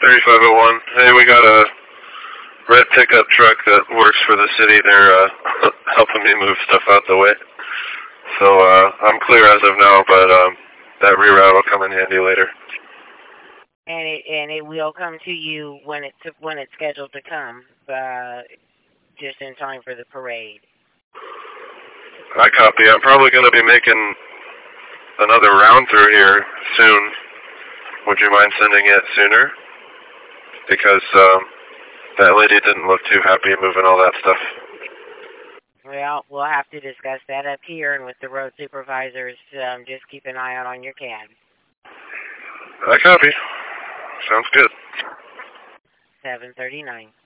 3501. Hey, we got a red pickup truck that works for the city. They're helping me move stuff out the way. So I'm clear as of now, but that reroute will come in handy later. And it will come to you when it's scheduled to come, just in time for the parade. I copy. I'm probably going to be making another round through here soon. Would you mind sending it sooner? Because that lady didn't look too happy moving all that stuff. Well, we'll have to discuss that up here and with the road supervisors. Just keep an eye out on your cab. I copy. Sounds good. 739.